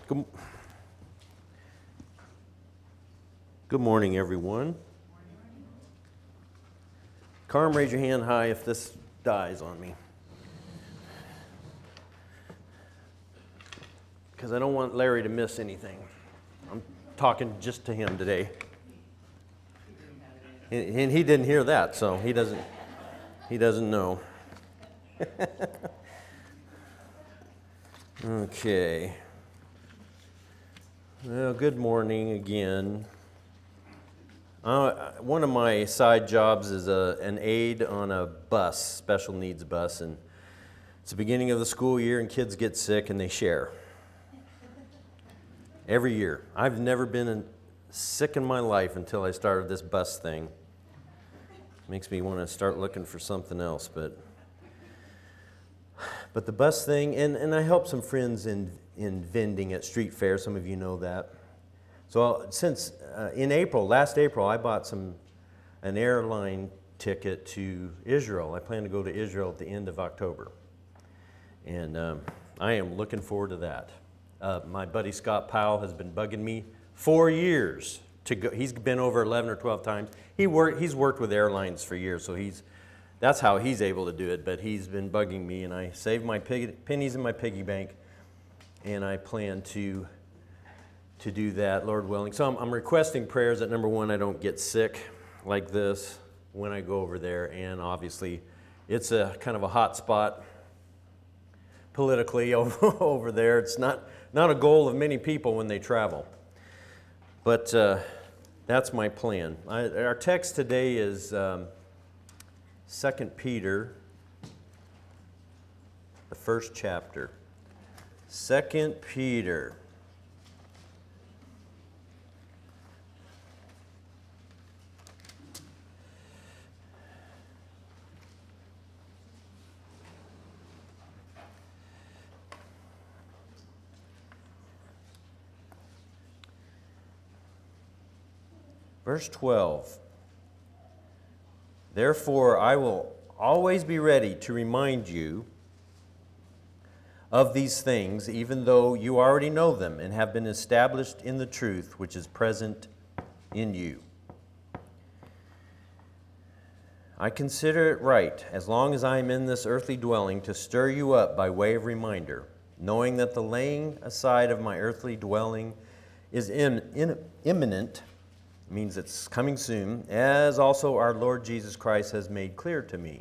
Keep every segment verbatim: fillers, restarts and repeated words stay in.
Good, good morning, everyone. Carm, raise your hand high if this dies on me. Because I don't want Larry to miss anything. I'm talking just to him today. And, and he didn't hear that, so he doesn't, he doesn't know. Okay. Well, good morning again. Uh, one of my side jobs is a, an aide on a bus, special needs bus, and it's the beginning of the school year and kids get sick and they share. Every year. I've never been in, sick in my life until I started this bus thing. Makes me want to start looking for something else, but but the bus thing, and, and I help some friends in in vending at street fair. Some of you know that. So I'll, since uh, in April, last April, I bought some an airline ticket to Israel. I plan to go to Israel at the end of October, and um, I am looking forward to that. Uh, my buddy Scott Powell has been bugging me for years to go. He's been over eleven or twelve times. He work, he's worked with airlines for years, so he's that's how he's able to do it. But he's been bugging me, and I saved my pig, pennies in my piggy bank, and I plan to to do that, Lord willing. So I'm, I'm requesting prayers that, number one, I don't get sick like this when I go over there, and obviously it's a kind of a hot spot politically over, over there. It's not, not a goal of many people when they travel, but uh, that's my plan. I, our text today is um, Second Peter, the first chapter. Second Peter. Verse twelve. Therefore, I will always be ready to remind you of these things, even though you already know them and have been established in the truth which is present in you. I consider it right, as long as I am in this earthly dwelling, to stir you up by way of reminder, knowing that the laying aside of my earthly dwelling is in, in, imminent, means it's coming soon, as also our Lord Jesus Christ has made clear to me.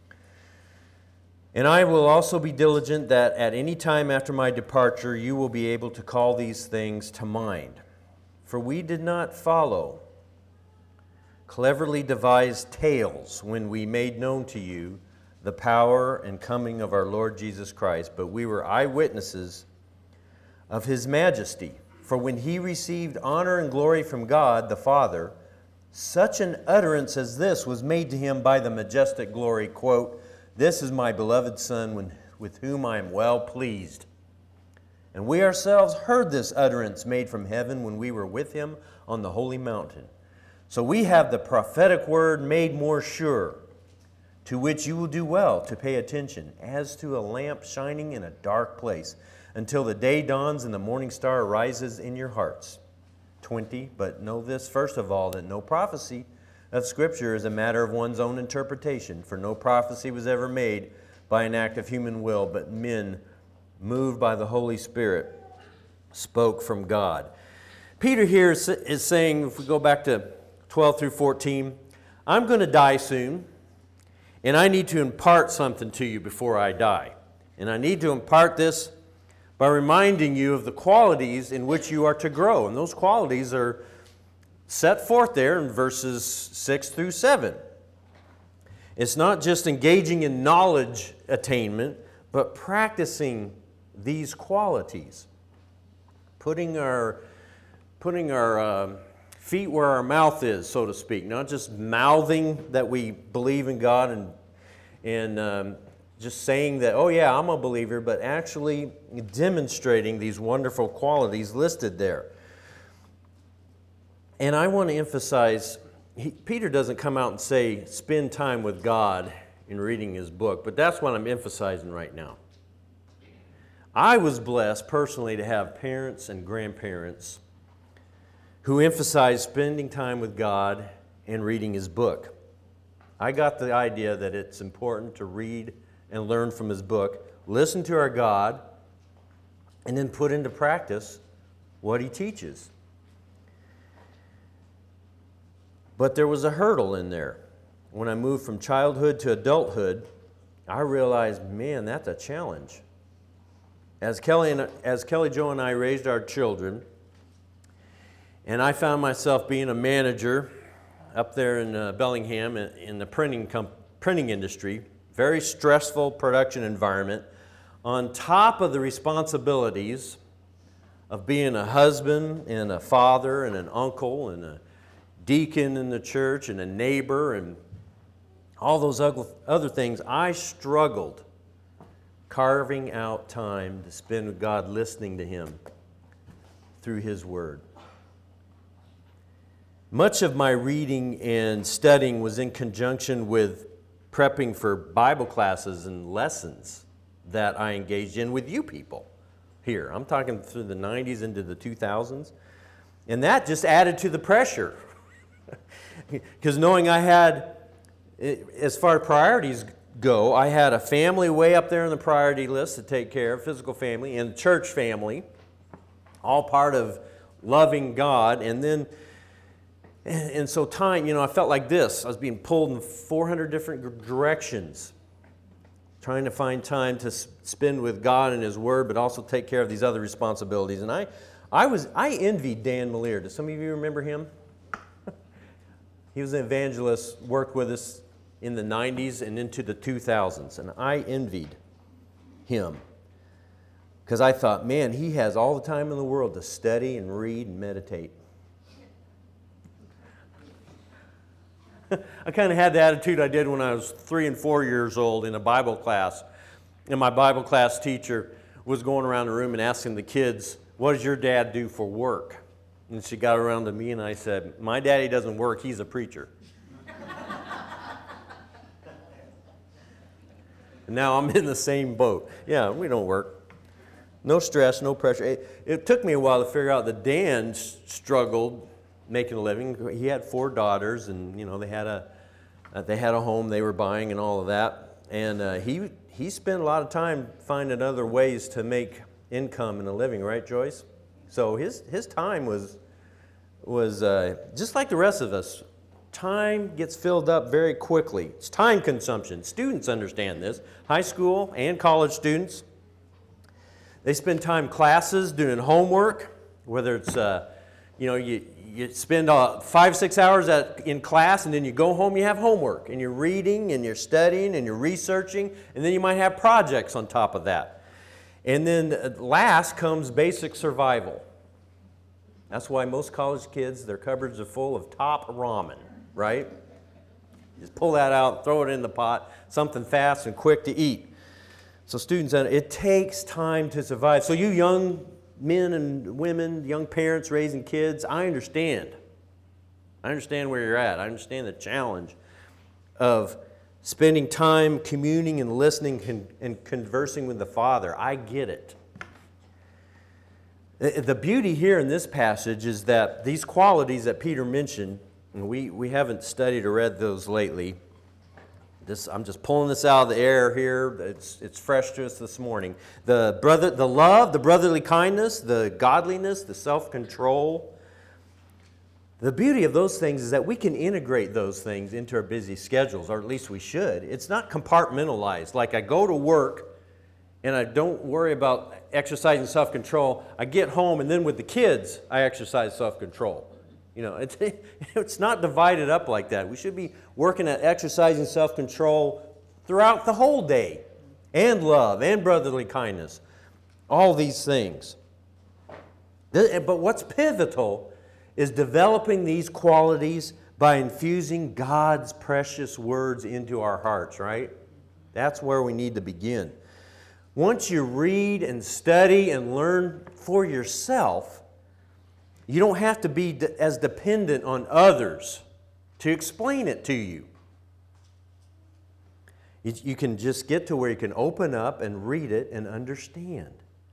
And I will also be diligent that at any time after my departure you will be able to call these things to mind. For we did not follow cleverly devised tales when we made known to you the power and coming of our Lord Jesus Christ, but we were eyewitnesses of his majesty. For when he received honor and glory from God the Father, such an utterance as this was made to him by the majestic glory, quote, "This is my beloved Son, when, with whom I am well pleased." And we ourselves heard this utterance made from heaven when we were with him on the holy mountain. So we have the prophetic word made more sure, to which you will do well to pay attention, as to a lamp shining in a dark place, until the day dawns and the morning star rises in your hearts. twenty. But know this, first of all, that no prophecy of Scripture is a matter of one's own interpretation, for no prophecy was ever made by an act of human will, but men, moved by the Holy Spirit, spoke from God. Peter here is, is saying, if we go back to twelve through fourteen, I'm going to die soon, and I need to impart something to you before I die. And I need to impart this by reminding you of the qualities in which you are to grow. And those qualities are set forth there in verses six through seven. It's not just engaging in knowledge attainment, but practicing these qualities. Putting our, putting our uh, feet where our mouth is, so to speak. Not just mouthing that we believe in God and, and um, just saying that, oh yeah, I'm a believer, but actually demonstrating these wonderful qualities listed there. And I want to emphasize, he, Peter doesn't come out and say, spend time with God in reading his book, but that's what I'm emphasizing right now. I was blessed personally to have parents and grandparents who emphasized spending time with God and reading His book. I got the idea that it's important to read and learn from His book, listen to our God, and then put into practice what He teaches. But there was a hurdle in there. When I moved from childhood to adulthood, I realized, man, that's a challenge. As Kelly, and, as Kelly Jo and I raised our children, and I found myself being a manager up there in uh, Bellingham in, in the printing, comp- printing industry, very stressful production environment, on top of the responsibilities of being a husband and a father and an uncle and a deacon in the church and a neighbor and all those other things, I struggled carving out time to spend with God, listening to Him through His Word. Much of my reading and studying was in conjunction with prepping for Bible classes and lessons that I engaged in with you people here. I'm talking through the nineties into the two thousands. And that just added to the pressure. Because knowing I had, as far as priorities go, I had a family way up there on the priority list to take care of, physical family, and church family, all part of loving God. And then, and, and so time, you know, I felt like this. I was being pulled in four hundred different directions, trying to find time to spend with God and His Word, but also take care of these other responsibilities. And I, I was, I envied Dan Malier. Do some of you remember him? He was an evangelist, worked with us in the nineties and into the two thousands, and I envied him because I thought, man, he has all the time in the world to study and read and meditate. I kind of had the attitude I did when I was three and four years old in a Bible class, and my Bible class teacher was going around the room and asking the kids, what does your dad do for work? And she got around to me and I said, my daddy doesn't work, he's a preacher. And now I'm in the same boat. Yeah, we don't work. No stress, no pressure. It, it took me a while to figure out that Dan struggled making a living. He had four daughters, and you know they had a uh, they had a home they were buying and all of that. And uh, he he spent a lot of time finding other ways to make income and a living, right, Joyce? So his his time was was uh, just like the rest of us. Time gets filled up very quickly. It's time consumption. Students understand this. High school and college students. They spend time classes doing homework, whether it's, uh, you know, you, you spend uh, five, six hours at, in class, and then you go home, you have homework, and you're reading, and you're studying, and you're researching, and then you might have projects on top of that. And then last comes basic survival. That's why most college kids, their cupboards are full of top ramen, right? Just pull that out, throw it in the pot, something fast and quick to eat. So students, it takes time to survive. So you young men and women, young parents raising kids, I understand. I understand where you're at. I understand the challenge of spending time communing and listening and conversing with the Father. I get it. The beauty here in this passage is that these qualities that Peter mentioned, and we, we haven't studied or read those lately. This, I'm just pulling this out of the air here. It's, it's fresh to us this morning. The brother, the love, the brotherly kindness, the godliness, the self-control. The beauty of those things is that we can integrate those things into our busy schedules, or at least we should. It's not compartmentalized. Like I go to work and I don't worry about exercising self-control. I get home and then with the kids, I exercise self-control. You know, it's, it's not divided up like that. We should be working at exercising self-control throughout the whole day, and love, and brotherly kindness, all these things. But what's pivotal is developing these qualities by infusing God's precious words into our hearts, right? That's where we need to begin. Once you read and study and learn for yourself, you don't have to be as dependent on others to explain it to you. You can just get to where you can open up and read it and understand.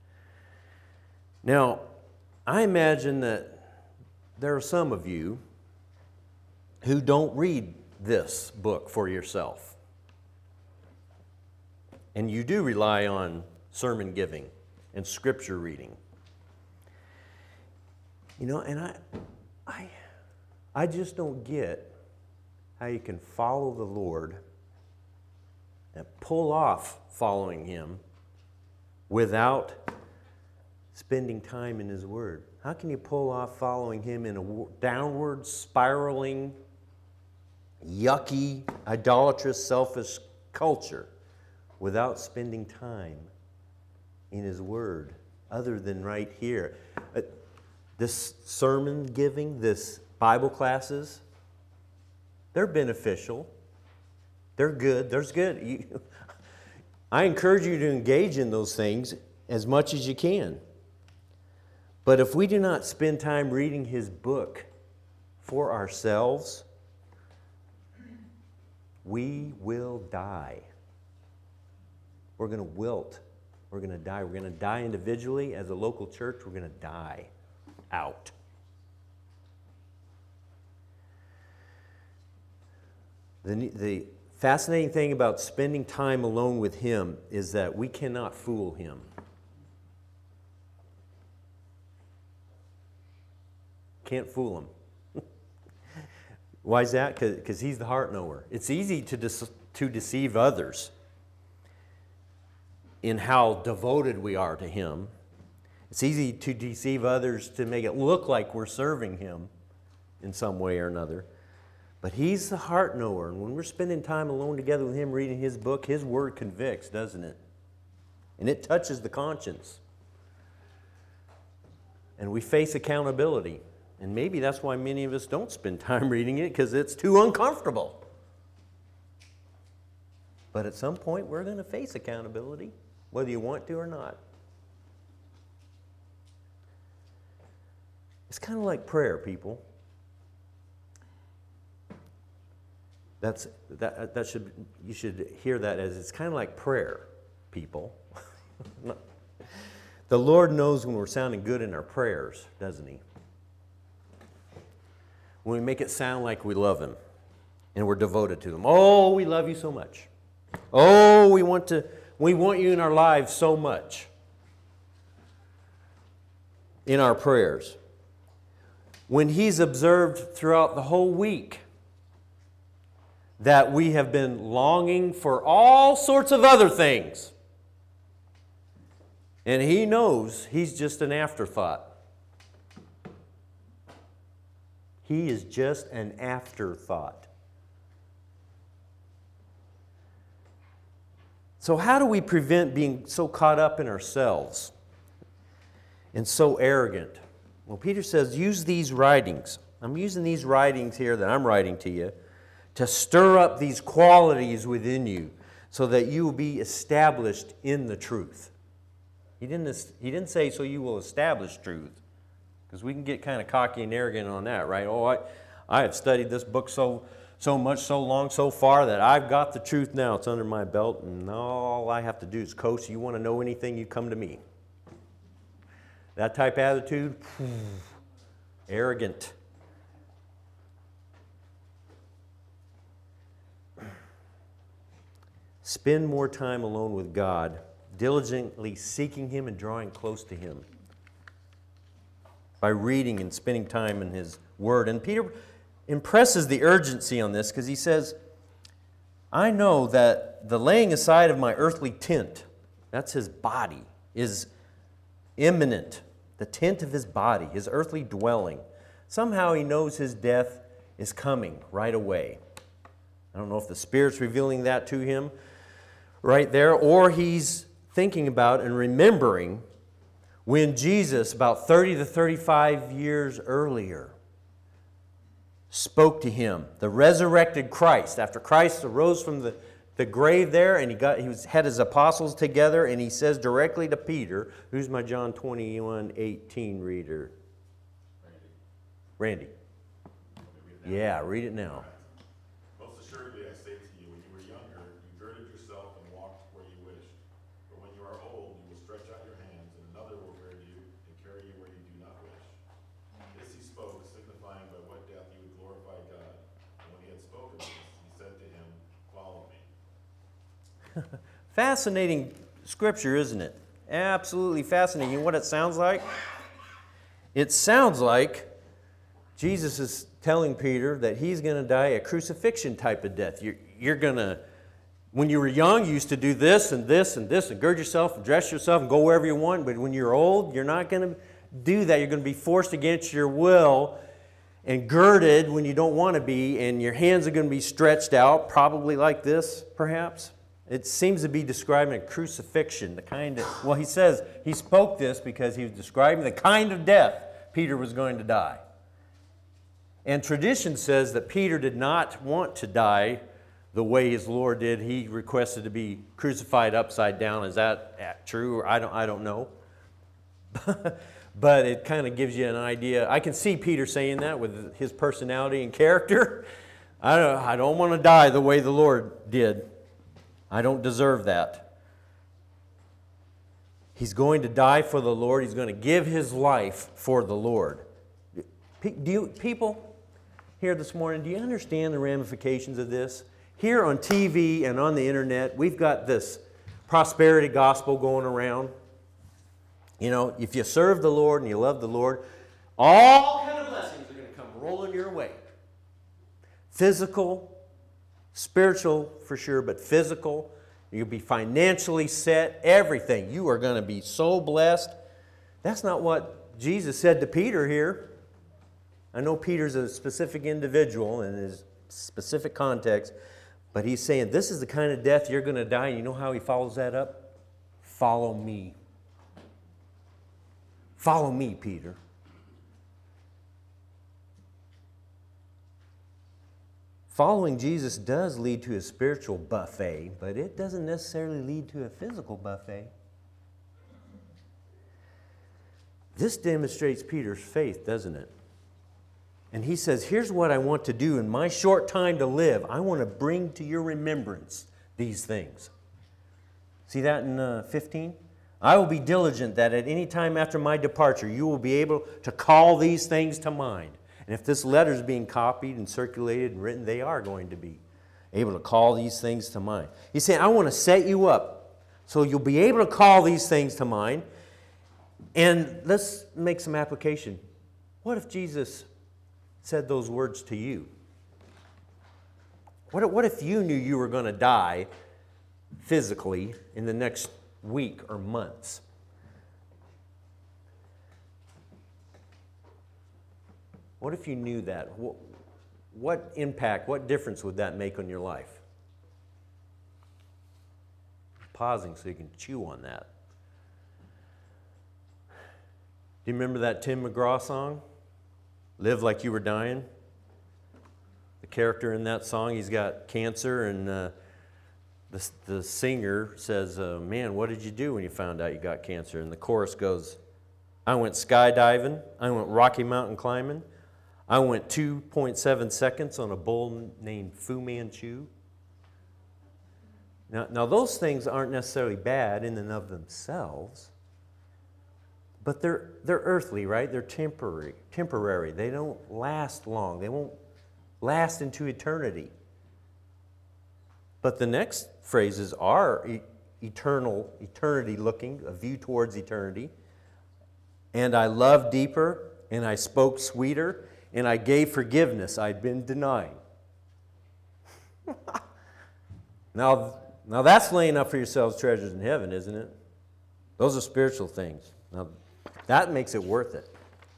Now, I imagine that there are some of you who don't read this book for yourself. And you do rely on sermon giving and scripture reading. You know, and I, I, I just don't get how you can follow the Lord and pull off following Him without spending time in His Word. How can you pull off following Him in a downward spiraling, yucky, idolatrous, selfish culture without spending time in His Word, other than right here? Uh, this sermon giving, this Bible classes, they're beneficial. They're good. There's good. You, I encourage you to engage in those things as much as you can. But if we do not spend time reading His book for ourselves, we will die. We're going to wilt. We're going to die. We're going to die individually. As a local church, we're going to die out. The, the fascinating thing about spending time alone with Him is that we cannot fool Him. Can't fool Him. Why is that? Because He's the heart knower. It's easy to, de- to deceive others in how devoted we are to Him. It's easy to deceive others to make it look like we're serving Him in some way or another. But He's the heart knower. And when we're spending time alone together with Him reading His book, His Word convicts, doesn't it? And it touches the conscience. And we face accountability. And maybe that's why many of us don't spend time reading it, because it's too uncomfortable. But at some point, we're going to face accountability, whether you want to or not. It's kind of like prayer, people. That's that. That should you should hear that as it's kind of like prayer, people. The Lord knows when we're sounding good in our prayers, doesn't He? When we make it sound like we love Him and we're devoted to Him. Oh, we love you so much. Oh, we want to. We want you in our lives so much. In our prayers. When He's observed throughout the whole week that we have been longing for all sorts of other things. And He knows He's just an afterthought. He is just an afterthought. So how do we prevent being so caught up in ourselves and so arrogant? Well, Peter says, use these writings. I'm using these writings here that I'm writing to you to stir up these qualities within you so that you will be established in the truth. He didn't, he didn't say so you will establish truth, because we can get kind of cocky and arrogant on that, right? Oh, I, I have studied this book so, so much, so long, so far that I've got the truth now. It's under my belt, and all I have to do is coast. You want to know anything, you come to me. That type of attitude, arrogant. Spend more time alone with God, diligently seeking Him and drawing close to Him by reading and spending time in His Word. And Peter impresses the urgency on this because he says, I know that the laying aside of my earthly tent, that's His body, is imminent. The tent of His body, His earthly dwelling. Somehow He knows His death is coming right away. I don't know if the Spirit's revealing that to him right there, or he's thinking about and remembering when Jesus, about thirty to thirty-five years earlier, spoke to him, the resurrected Christ, after Christ arose from the, the grave there, and he got he was, had his apostles together, and he says directly to Peter, who's my John twenty-one eighteen reader? Randy. Randy. Yeah, read it now. Most assuredly, I say to you, when you were younger, you girded yourself and walked where you wished. But when you are old, you will stretch out your hands, and another will gird you and carry Fascinating scripture, isn't it? Absolutely fascinating. You know what it sounds like? It sounds like Jesus is telling Peter that he's going to die a crucifixion type of death. You're, you're going to, when you were young, you used to do this and this and this and gird yourself and dress yourself and go wherever you want. But when you're old, you're not going to do that. You're going to be forced against your will and girded when you don't want to be, and your hands are going to be stretched out, probably like this, perhaps. It seems to be describing a crucifixion, the kind of, well, he says he spoke this because he was describing the kind of death Peter was going to die. And tradition says that Peter did not want to die the way his Lord did. He requested to be crucified upside down. Is that true? I don't, I don't know. But it kind of gives you an idea. I can see Peter saying that with his personality and character. I don't, I don't want to die the way the Lord did. I don't deserve that. He's going to die for the Lord. He's going to give his life for the Lord. Do you, people here this morning, do you understand the ramifications of this? Here on T V and on the internet, we've got this prosperity gospel going around. You know, if you serve the Lord and you love the Lord, all kind of blessings are going to come rolling your way. Physical, spiritual for sure, but physical. You'll be financially set, everything. You are going to be so blessed. That's not what Jesus said to Peter here. I know Peter's a specific individual in his specific context, but he's saying this is the kind of death you're going to die. And you know how he follows that up? Follow me. Follow me, Peter. Following Jesus does lead to a spiritual buffet, but it doesn't necessarily lead to a physical buffet. This demonstrates Peter's faith, doesn't it? And he says, here's what I want to do in my short time to live. I want to bring to your remembrance these things. See that in uh, fifteen? I will be diligent that at any time after my departure you will be able to call these things to mind. And if this letter is being copied and circulated and written, they are going to be able to call these things to mind. He's saying, I want to set you up so you'll be able to call these things to mind. And let's make some application. What if Jesus said those words to you? What if, what if you knew you were going to die physically in the next week or months? What if you knew that? What, what impact, what difference would that make on your life? Pausing so you can chew on that. Do you remember that Tim McGraw song? Live Like You Were Dying? The character in that song, he's got cancer, and uh, the, the singer says, uh, man, what did you do when you found out you got cancer? And the chorus goes, I went skydiving, I went Rocky Mountain climbing, I went two point seven seconds on a bull named Fu Manchu. Now, now those things aren't necessarily bad in and of themselves, but they're, they're earthly, right? They're temporary, temporary. They don't last long. They won't last into eternity. But the next phrases are e- eternal, eternity looking, a view towards eternity. And I loved deeper, and I spoke sweeter, and I gave forgiveness I'd been denying. now, now that's laying up for yourselves treasures in heaven, isn't it? Those are spiritual things. Now, that makes it worth it.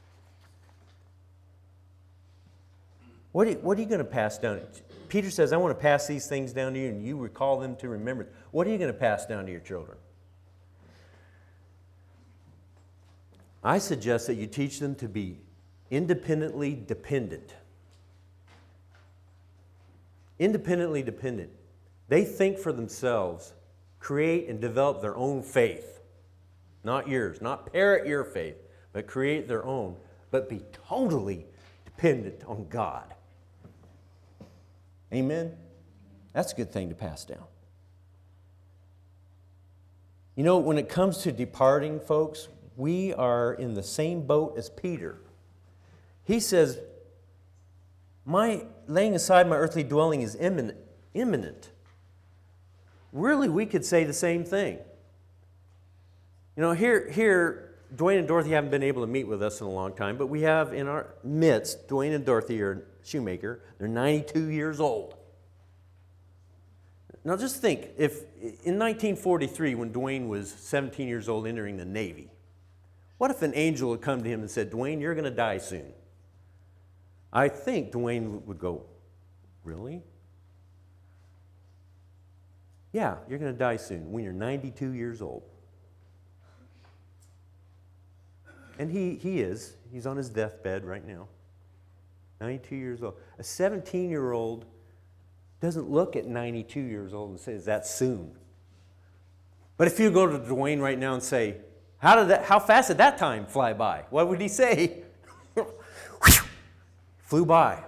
What are you, what are you going to pass down? Peter says, I want to pass these things down to you, and you recall them to remembrance. What are you going to pass down to your children? I suggest that you teach them to be independently dependent. Independently dependent. They think for themselves, create and develop their own faith. Not yours, not parrot your faith, but create their own, but be totally dependent on God. Amen? That's a good thing to pass down. You know, when it comes to departing, folks, we are in the same boat as Peter. He says, my laying aside my earthly dwelling is imminent. imminent. really we could say the same thing. You know, here, here, Dwayne and Dorothy haven't been able to meet with us in a long time, but we have in our midst, Dwayne and Dorothy are Shoemaker. They're ninety-two years old. Now just think, if in nineteen forty-three, when Dwayne was seventeen years old entering the Navy, what if an angel had come to him and said, Dwayne, you're going to die soon? I think Dwayne would go, really? Yeah, you're going to die soon when you're ninety-two years old. And he, he is. He's on his deathbed right now. ninety-two years old. A seventeen-year-old doesn't look at ninety-two years old and say, is that soon? But if you go to Dwayne right now and say, how did that, how fast did that time fly by? What would he say? Flew by.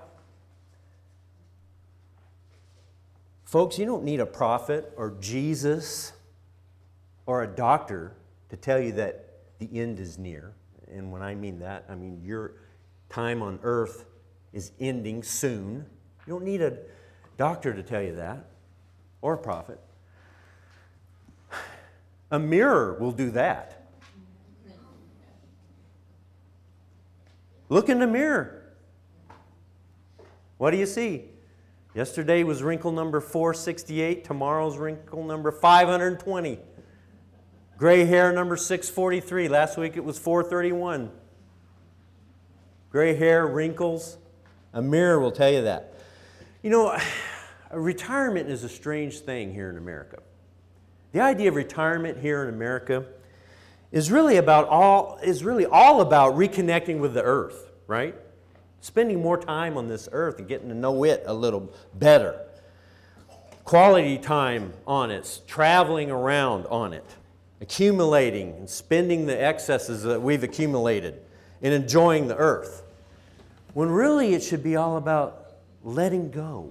Folks, you don't need a prophet or Jesus or a doctor to tell you that the end is near. And when I mean that, I mean your time on earth is ending soon. You don't need a doctor to tell you that, or a prophet. A mirror will do that. Look in the mirror. What do you see? Yesterday was wrinkle number four sixty-eight. Tomorrow's wrinkle number five hundred twenty. Gray hair number six forty-three. Last week it was four thirty-one. Gray hair, wrinkles. A mirror will tell you that. You know, retirement is a strange thing here in America. The idea of retirement here in America is really about all is really all about reconnecting with the earth, right? Spending more time on this earth and getting to know it a little better. Quality time on it, traveling around on it, accumulating and spending the excesses that we've accumulated and enjoying the earth. When really it should be all about letting go.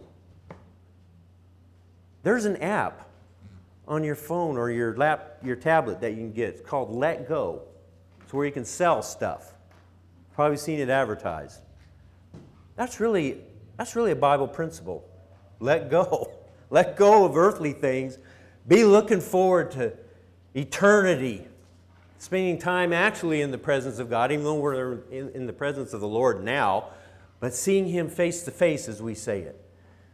There's an app on your phone or your lap, your tablet that you can get. It's called Let Go. It's where you can sell stuff. Probably seen it advertised. That's really, that's really a Bible principle. Let go. Let go of earthly things. Be looking forward to eternity. Spending time actually in the presence of God, even though we're in, in the presence of the Lord now, but seeing Him face to face as we say it.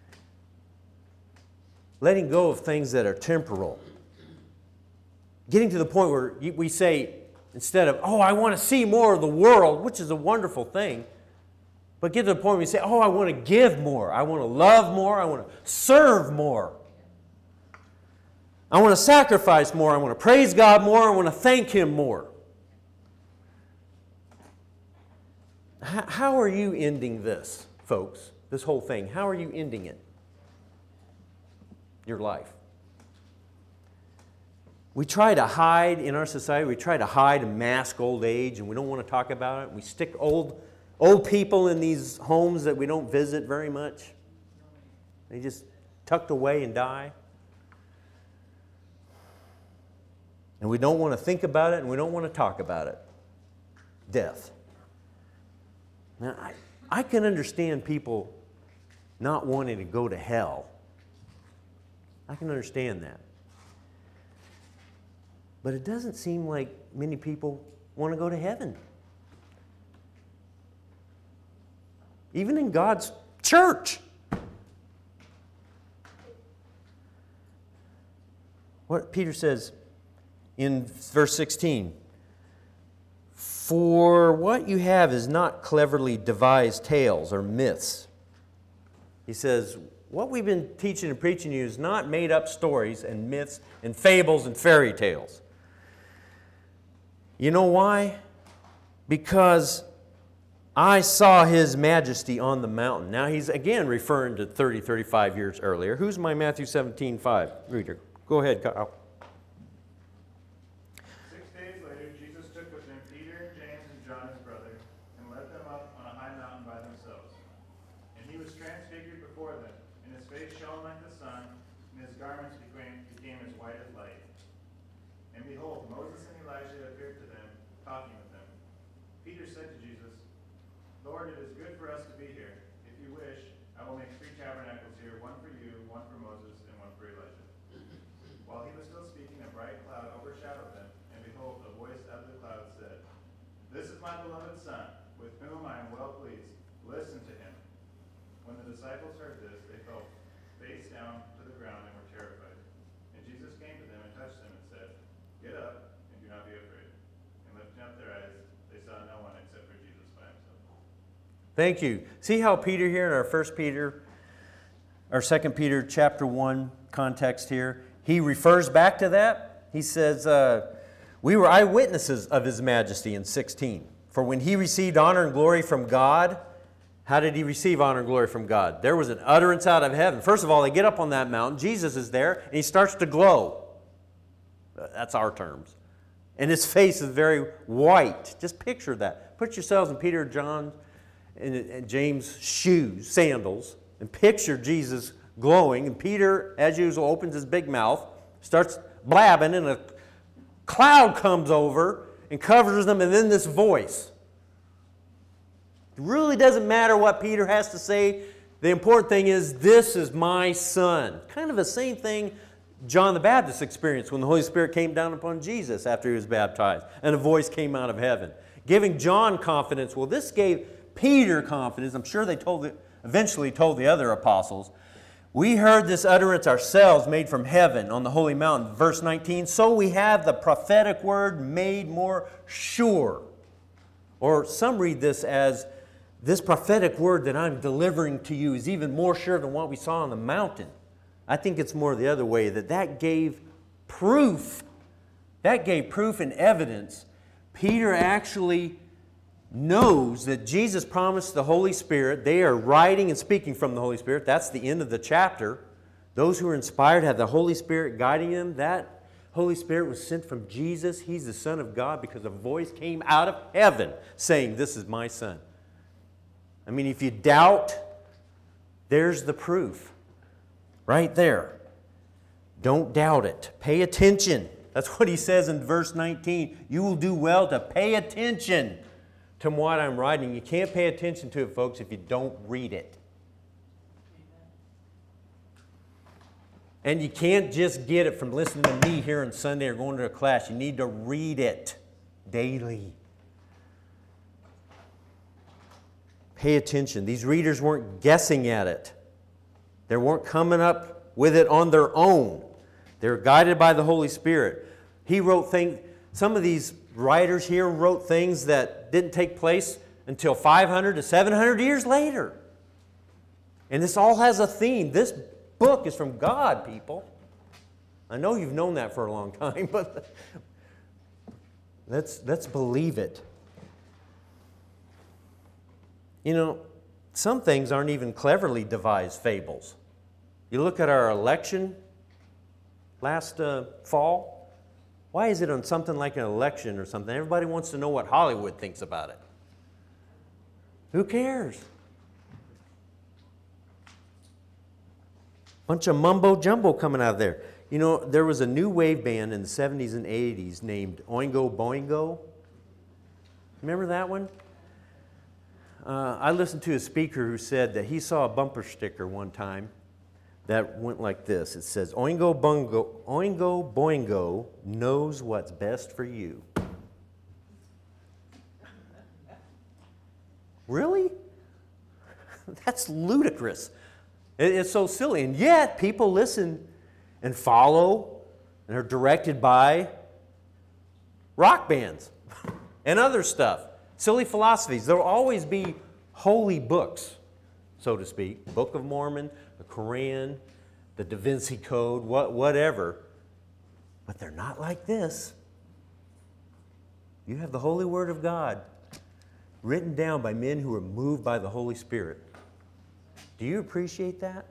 Letting go of things that are temporal. Getting to the point where we say, instead of, oh, I want to see more of the world, which is a wonderful thing, but get to the point where we say, oh, I want to give more. I want to love more. I want to serve more. I want to sacrifice more. I want to praise God more. I want to thank Him more. H- how are you ending this, folks? This whole thing. How are you ending it? Your life. We try to hide in our society. We try to hide and mask old age, and we don't want to talk about it. We stick old Old people in these homes that we don't visit very much. They just tucked away and die. And we don't want to think about it and we don't want to talk about it. Death. Now, I, I can understand people not wanting to go to hell. I can understand that. But it doesn't seem like many people want to go to heaven. Even in God's church. What Peter says in verse sixteen, for what you have is not cleverly devised tales or myths. He says, what we've been teaching and preaching to you is not made up stories and myths and fables and fairy tales. You know why? Because I saw His majesty on the mountain. Now he's again referring to thirty, thirty-five years earlier. Who's my Matthew seventeen five reader? Go ahead, Kyle. Six days later, Jesus took with him Peter, James, and John, his brother, and led them up on a high mountain by themselves. And He was transfigured before them, and His face shone like the sun, and His garments became, became as white as light. And behold, Moses and Elijah appeared to them, talking with them. Peter said to Jesus, Lord, it is good for us to be here. If you wish, I will make three tabernacles here, one for you, one for Moses, and one for Elijah. my beloved Son, with whom I am well pleased. Listen to him." When the disciples heard this, they fell face down to the ground and were terrified. And Jesus came to them and touched them and said, "Get up and do not be afraid." And lifting up their eyes, they saw no one except for Jesus by himself. Thank you. See how Peter here in our First Peter, our Second Peter chapter one context here, he refers back to that. He says, uh, "We were eyewitnesses of his majesty" in sixteen. "For when he received honor and glory from God," how did he receive honor and glory from God? There was an utterance out of heaven. First of all, they get up on that mountain. Jesus is there, and he starts to glow. That's our terms. And his face is very white. Just picture that. Put yourselves in Peter, John, and James' shoes, sandals, and picture Jesus glowing. And Peter, as usual, opens his big mouth, starts blabbing, and a cloud comes over and covers them, and then this voice. It really doesn't matter what Peter has to say. The important thing is, "This is my Son." Kind of the same thing John the Baptist experienced when the Holy Spirit came down upon Jesus after he was baptized, and a voice came out of heaven, giving John confidence. Well, this gave Peter confidence. I'm sure they told it, eventually told the other apostles. "We heard this utterance ourselves made from heaven on the holy mountain." Verse nineteen, "So we have the prophetic word made more sure." Or some read this as, "This prophetic word that I'm delivering to you is even more sure than what we saw on the mountain." I think it's more the other way, that that gave proof. That gave proof and evidence. Peter actually knows that Jesus promised the Holy Spirit. They are writing and speaking from the Holy Spirit. That's the end of the chapter. Those who are inspired have the Holy Spirit guiding them. That Holy Spirit was sent from Jesus. He's the Son of God, because a voice came out of heaven saying, "This is my Son." I mean, if you doubt, there's the proof. Right there. Don't doubt it. Pay attention. That's what he says in verse nineteen. You will do well to pay attention to what I'm writing. You can't pay attention to it, folks, if you don't read it. And you can't just get it from listening to me here on Sunday or going to a class. You need to read it daily. Pay attention. These readers weren't guessing at it. They weren't coming up with it on their own. They were guided by the Holy Spirit. He wrote things, some of these writers here wrote things that didn't take place until five hundred to seven hundred years later. And this all has a theme. This book is from God, people. I know you've known that for a long time, but let's, let's believe it. You know, some things aren't even cleverly devised fables. You look at our election last uh, fall. Why is it on something like an election or something? Everybody wants to know what Hollywood thinks about it. Who cares? Bunch of mumbo jumbo coming out of there. You know, there was a new wave band in the seventies and eighties named Oingo Boingo. Remember that one? Uh, I listened to a speaker who said that he saw a bumper sticker one time that went like this. It says, "Oingo Boingo, Oingo Boingo knows what's best for you." Really? That's ludicrous. It, it's so silly. And yet, people listen and follow and are directed by rock bands and other stuff. Silly philosophies. There will always be holy books, so to speak. Book of Mormon, the Quran, the Da Vinci Code, what, whatever. But they're not like this. You have the Holy Word of God written down by men who are moved by the Holy Spirit. Do you appreciate that?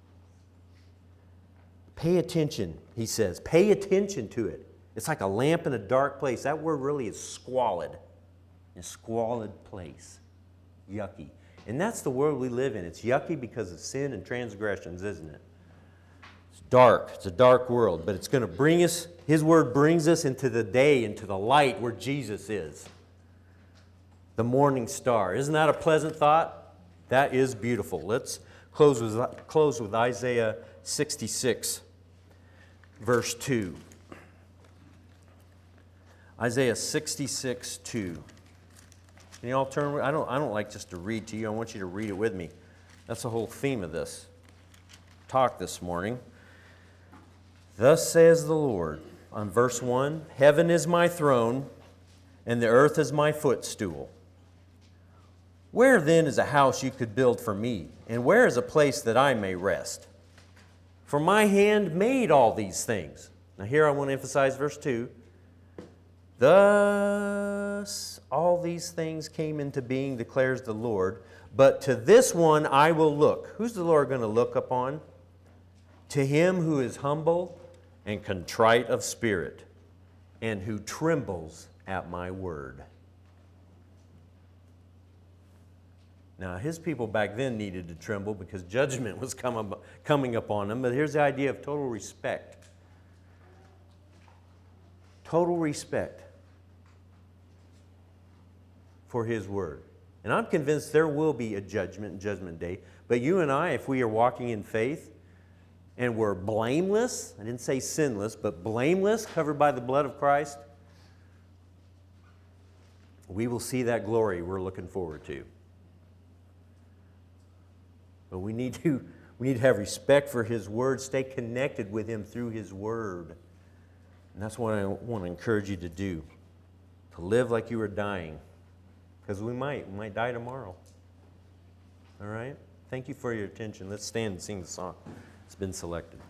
Pay attention, he says. Pay attention to it. It's like a lamp in a dark place. That word really is squalid. A squalid place. Yucky. And that's the world we live in. It's yucky because of sin and transgressions, isn't it? It's dark. It's a dark world. But it's going to bring us, his word brings us into the day, into the light where Jesus is. The morning star. Isn't that a pleasant thought? That is beautiful. Let's close with, close with Isaiah sixty-six, verse two. Isaiah sixty-six, two. Can you all turn? I don't, I don't like just to read to you. I want you to read it with me. That's the whole theme of this talk this morning. Thus says the Lord, on verse one, heaven is my throne, and the earth is my footstool. Where then is a house you could build for me, and where is a place that I may rest? For my hand made all these things. Now here I want to emphasize verse two. Thus all these things came into being, declares the Lord. But to this one I will look. Who's the Lord going to look upon? To him who is humble and contrite of spirit, and who trembles at my word. Now, his people back then needed to tremble because judgment was come, coming upon them. But here's the idea of total respect. Total respect for his word. And I'm convinced there will be a judgment and judgment day. But you and I, if we are walking in faith and we're blameless, I didn't say sinless, but blameless, covered by the blood of Christ, we will see that glory we're looking forward to. But we need to, we need to have respect for his word, stay connected with him through his word. And that's what I want to encourage you to do, to live like you were dying. Because we might, we might die tomorrow. All right? Thank you for your attention. Let's stand and sing the song. It's been selected.